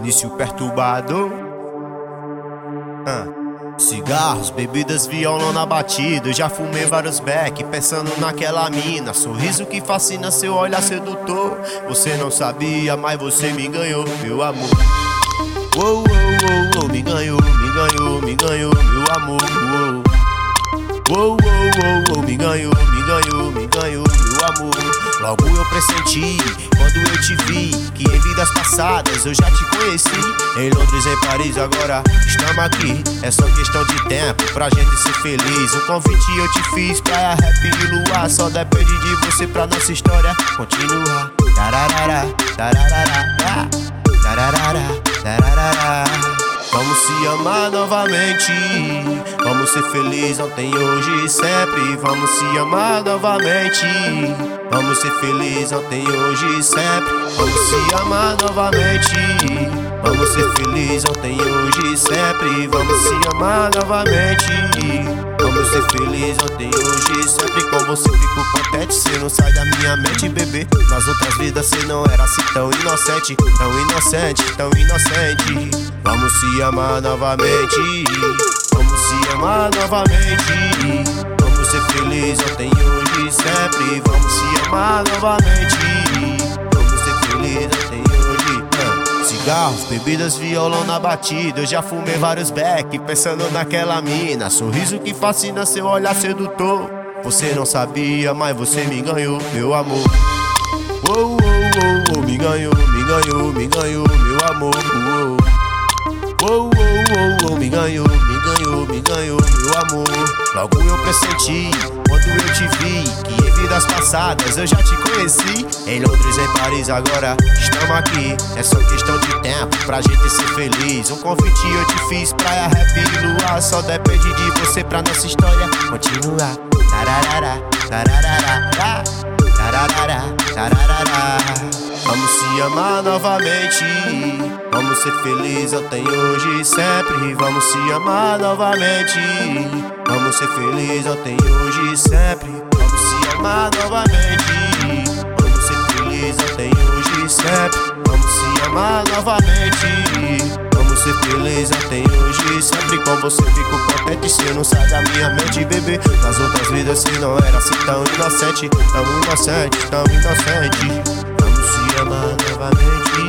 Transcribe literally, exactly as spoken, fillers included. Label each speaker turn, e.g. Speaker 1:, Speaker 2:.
Speaker 1: início perturbador. ah. Cigarros, bebidas, violão na batida. Eu já fumei vários beck, pensando naquela mina. Sorriso que fascina, seu olhar sedutor. Você não sabia, mas você me ganhou, meu amor. Uou, uou, uou, uou, me ganhou, me ganhou, me ganhou, meu amor. Uou, uou, uou, uou, me ganhou, me ganhou, me ganhou, meu amor. Logo eu pressenti, quando eu te vi, que em vidas passadas eu já te conheci. Em Londres, em Paris, agora estamos aqui. É só questão de tempo pra gente ser feliz. Um convite eu te fiz, praia, rap e luar. Só depende de você pra nossa história continuar. Tararara, tararara, tararara, tararara. Vamos se amar novamente, vamos ser felizes ontem, hoje e sempre. Vamos se amar novamente, vamos ser felizes ontem, hoje e sempre. Vamos se amar novamente, vamos ser felizes ontem, hoje e sempre. Vamos se amar novamente, vamos ser felizes ontem, hoje e sempre. Com você fico contente, cê não sai da minha mente, bebê. Nas outras vidas cê não era assim tão inocente, tão inocente, tão inocente. Vamos se amar novamente, vamos se amar novamente. Vamos ser felizes ontem, hoje e sempre. Vamos se amar novamente, vamos ser felizes ontem, hoje. ah. Cigarros, bebidas, violão na batida. Eu já fumei vários beck, pensando naquela mina. Sorriso que fascina, seu olhar sedutor. Você não sabia, mas você me ganhou, meu amor. Uou, uou, uou, uou, me ganhou, me ganhou, me ganhou, meu amor. Uou. Uou, uou, uou, uou, me ganhou, me ganhou, me ganhou, meu amor. Logo eu pressenti, quando eu te vi, que em vidas passadas eu já te conheci. Em Londres, em Paris, agora estamos aqui. É só questão de tempo pra gente ser feliz. Um convite eu te fiz, praia, rap e luar. Só depende de você pra nossa história continuar. Tararara, tararara, tararara, tararara. Vamos se amar novamente, vamos ser felizes ontem, hoje e sempre. Vamos se amar novamente, vamos ser felizes ontem, hoje e sempre. Vamos se amar novamente, vamos ser felizes ontem, hoje e sempre. Vamos se amar novamente, vamos ser felizes ontem, hoje e sempre. Com você fico contente, cê não sai da minha mente, bebê. Nas outras vidas cê não era assim tão inocente, tão inocente, tão inocente. Vamos se amar novamente,